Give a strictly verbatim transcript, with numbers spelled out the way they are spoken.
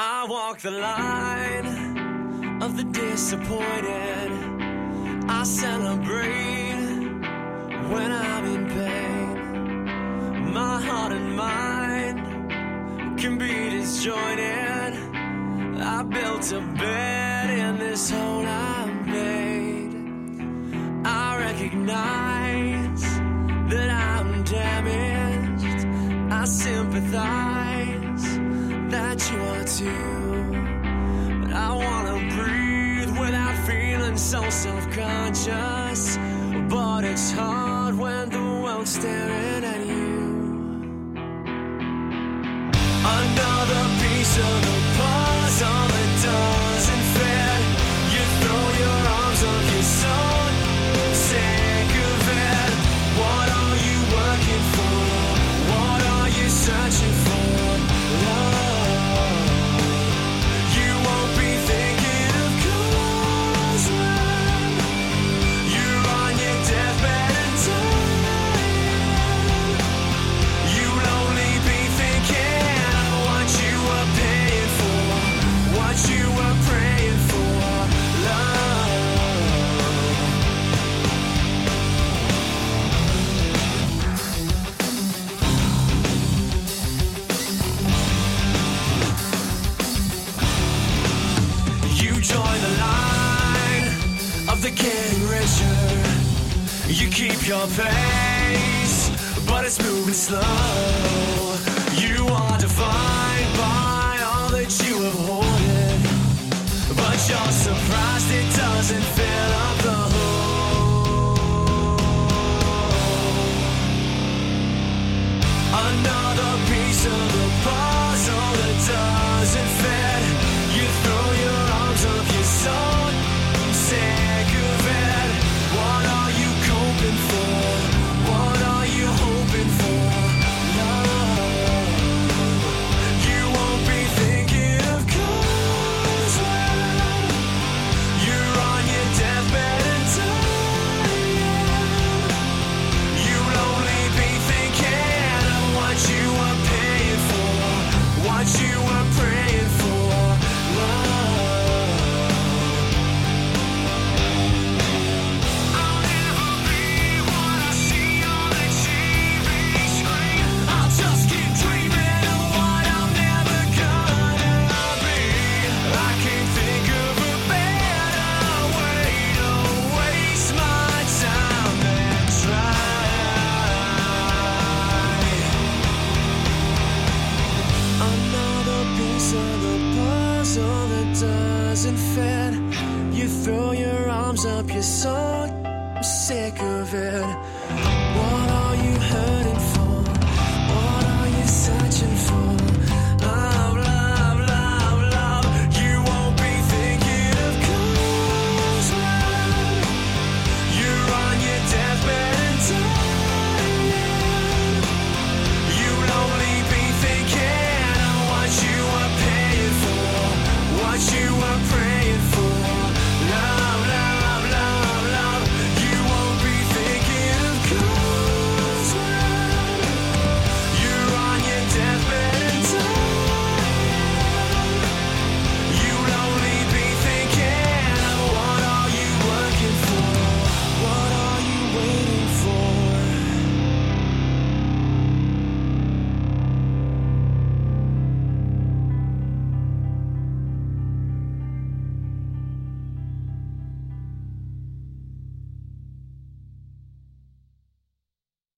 I walk the line of the disappointed. I celebrate when I'm in pain. My heart and mind can be disjointed. I built a bed in this hole I made. I recognize that I'm damaged. I sympathize that you are too. But I wanna breathe without feeling so self-conscious. But it's hard when the world's staring at you. Another piece of the puzzle that doesn't fit. You throw your arms up, you're so sick of it. What are you working for? What are you searching for? Love. You won't be thinking of cause when you're on your deathbed and dying. You'll only be thinking of what you were paying for, what you were praying for. Love. You join the line of the getting richer. You keep your pace, but it's moving slow. You are defined by all that you have hoarded, but you're surprised it doesn't fill up the hole. Another piece of the puzzle that doesn't fit. You throw your arms up, you're so sick of it. What are you coping for? What are you hoping for? Love. You won't be thinking of cause when you're on your deathbed and dying. You'll only be thinking of what you were paying for, what you were praying for. Love. I'll never be what I see on the T V screen. I'll just keep dreaming of what I'm never gonna be. I can't think of a better way to waste my time than try. Another piece of the puzzle that doesn't fit. You throw your arms up, you're so sick of it.